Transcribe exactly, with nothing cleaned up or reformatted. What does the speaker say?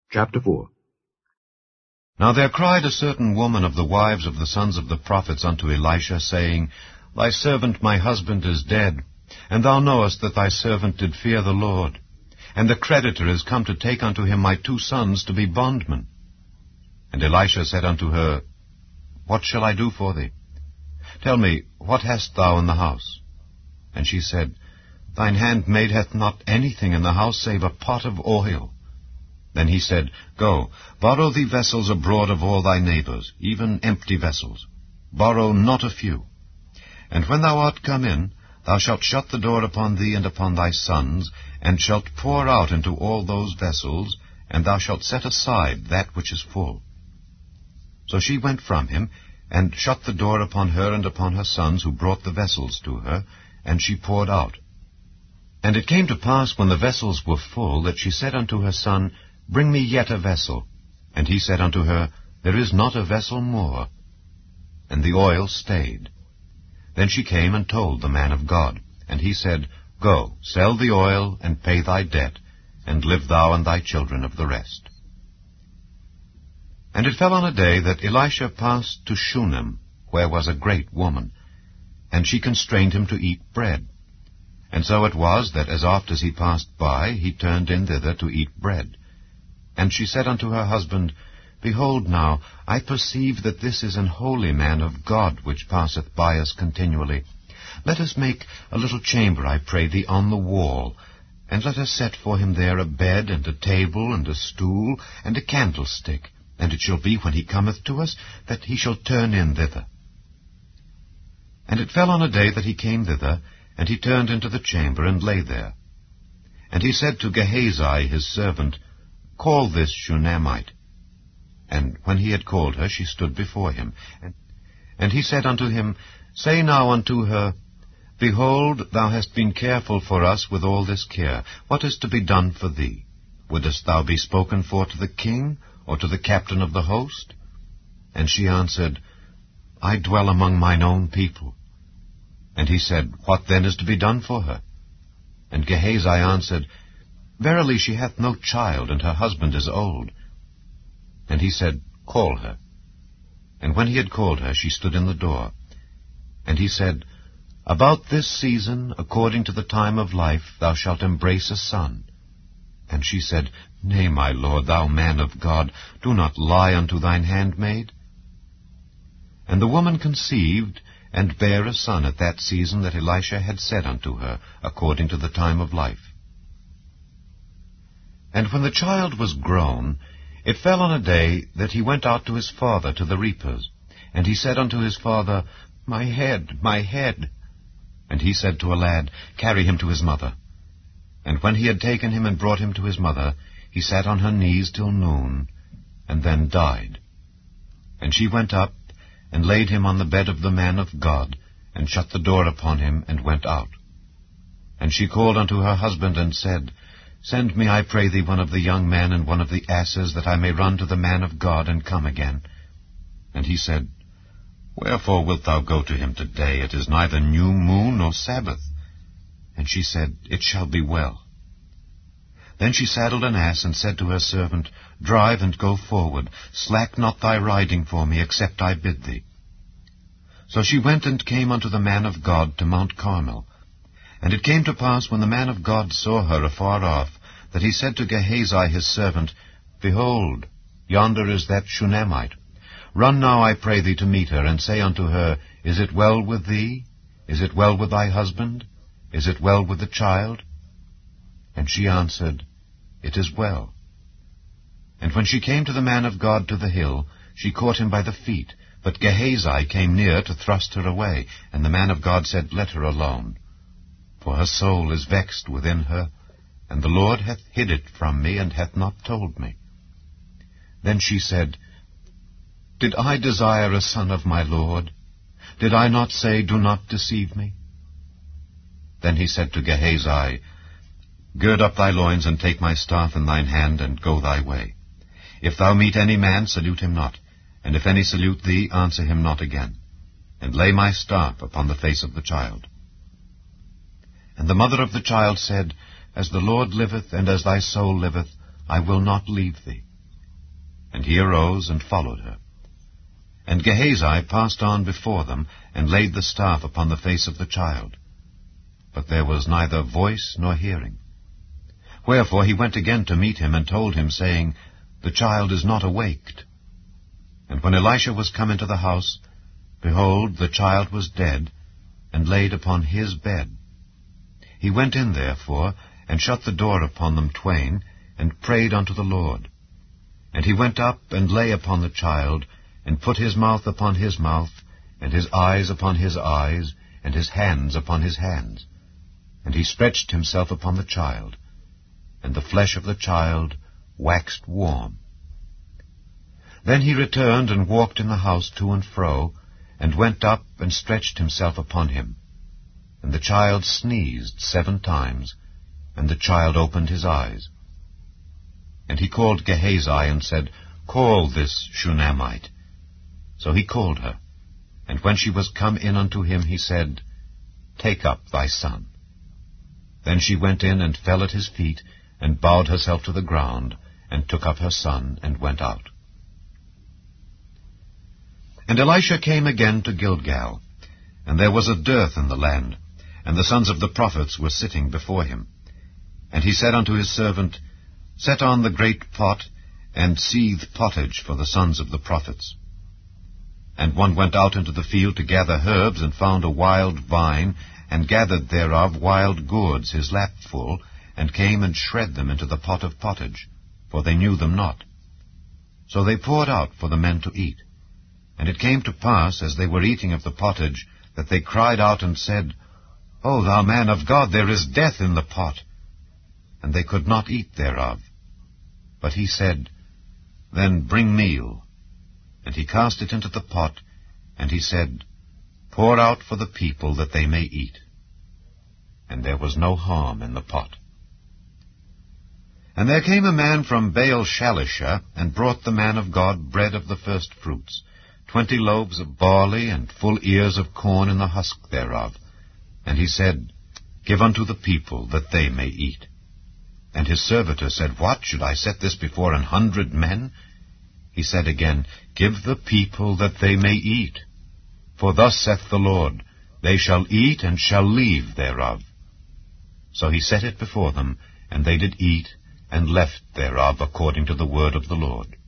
Chapter four. Now there cried a certain woman of the wives of the sons of the prophets unto Elisha, saying, Thy servant my husband is dead, and thou knowest that thy servant did fear the Lord. And the creditor is come to take unto him my two sons to be bondmen. And Elisha said unto her, What shall I do for thee? Tell me, what hast thou in the house? And she said, Thine handmaid hath not anything in the house save a pot of oil. Then he said, Go, borrow thee vessels abroad of all thy neighbors, even empty vessels. Borrow not a few. And when thou art come in, thou shalt shut the door upon thee and upon thy sons, and shalt pour out into all those vessels, and thou shalt set aside that which is full. So she went from him, and shut the door upon her and upon her sons, who brought the vessels to her, and she poured out. And it came to pass, when the vessels were full, that she said unto her son, Bring me yet a vessel. And he said unto her, There is not a vessel more. And the oil stayed. Then she came and told the man of God. And he said, Go, sell the oil, and pay thy debt, and live thou and thy children of the rest. And it fell on a day that Elisha passed to Shunem, where was a great woman, and she constrained him to eat bread. And so it was, that as oft as he passed by, he turned in thither to eat bread. And she said unto her husband, Behold now, I perceive that this is an holy man of God, which passeth by us continually. Let us make a little chamber, I pray thee, on the wall, and let us set for him there a bed, and a table, and a stool, and a candlestick. And it shall be, when he cometh to us, that he shall turn in thither. And it fell on a day that he came thither, and he turned into the chamber, and lay there. And he said to Gehazi his servant, Call this Shunammite. And when he had called her, she stood before him. And, and he said unto him, Say now unto her, Behold, thou hast been careful for us with all this care. What is to be done for thee? Wouldest thou be spoken for to the king, or to the captain of the host? And she answered, I dwell among mine own people. And he said, What then is to be done for her? And Gehazi answered, Verily she hath no child, and her husband is old. And he said, Call her. And when he had called her, she stood in the door. And he said, About this season, according to the time of life, thou shalt embrace a son. And she said, Nay, my lord, thou man of God, do not lie unto thine handmaid. And the woman conceived, and bare a son at that season that Elisha had said unto her, according to the time of life. And when the child was grown, it fell on a day that he went out to his father to the reapers. And he said unto his father, My head, my head. And he said to a lad, Carry him to his mother. And when he had taken him and brought him to his mother, he sat on her knees till noon, and then died. And she went up, and laid him on the bed of the man of God, and shut the door upon him, and went out. And she called unto her husband, and said, Send me, I pray thee, one of the young men, and one of the asses, that I may run to the man of God, and come again. And he said, Wherefore wilt thou go to him today? It is neither new moon nor Sabbath. And she said, It shall be well. Then she saddled an ass, and said to her servant, Drive and go forward. Slack not thy riding for me, except I bid thee. So she went and came unto the man of God to Mount Carmel. And it came to pass, when the man of God saw her afar off, that he said to Gehazi his servant, Behold, yonder is that Shunammite. Run now, I pray thee, to meet her, and say unto her, Is it well with thee? Is it well with thy husband? Is it well with the child? And she answered, It is well. And when she came to the man of God to the hill, she caught him by the feet. But Gehazi came near to thrust her away. And the man of God said, Let her alone. For her soul is vexed within her, and the Lord hath hid it from me, and hath not told me. Then she said, Did I desire a son of my Lord? Did I not say, Do not deceive me? Then he said to Gehazi, Gird up thy loins, and take my staff in thine hand, and go thy way. If thou meet any man, salute him not, and if any salute thee, answer him not again. And lay my staff upon the face of the child. And the mother of the child said, As the Lord liveth, and as thy soul liveth, I will not leave thee. And he arose and followed her. And Gehazi passed on before them, and laid the staff upon the face of the child. But there was neither voice nor hearing. Wherefore he went again to meet him, and told him, saying, The child is not awaked. And when Elisha was come into the house, behold, the child was dead, and laid upon his bed. He went in therefore, and shut the door upon them twain, and prayed unto the Lord. And he went up, and lay upon the child, and put his mouth upon his mouth, and his eyes upon his eyes, and his hands upon his hands. And he stretched himself upon the child, and the flesh of the child waxed warm. Then he returned and walked in the house to and fro, and went up and stretched himself upon him. And the child sneezed seven times, and the child opened his eyes. And he called Gehazi, and said, Call this Shunammite. So he called her. And when she was come in unto him, he said, Take up thy son. Then she went in, and fell at his feet, and bowed herself to the ground, and took up her son, and went out. And Elisha came again to Gilgal, and there was a dearth in the land, and the sons of the prophets were sitting before him. And he said unto his servant, Set on the great pot, and seethe pottage for the sons of the prophets. And one went out into the field to gather herbs, and found a wild vine, and gathered thereof wild gourds his lap full, and came and shred them into the pot of pottage, for they knew them not. So they poured out for the men to eat. And it came to pass, as they were eating of the pottage, that they cried out and said, O thou man of God, there is death in the pot. And they could not eat thereof. But he said, Then bring meal. And he cast it into the pot, and he said, Pour out for the people that they may eat. And there was no harm in the pot. And there came a man from Baal-Shalisha, and brought the man of God bread of the first fruits, twenty loaves of barley, and full ears of corn in the husk thereof. And he said, Give unto the people, that they may eat. And his servitor said, What, should I set this before an hundred men? He said again, Give the people, that they may eat. For thus saith the Lord, They shall eat, and shall leave thereof. So he set it before them, and they did eat, and left thereof according to the word of the Lord.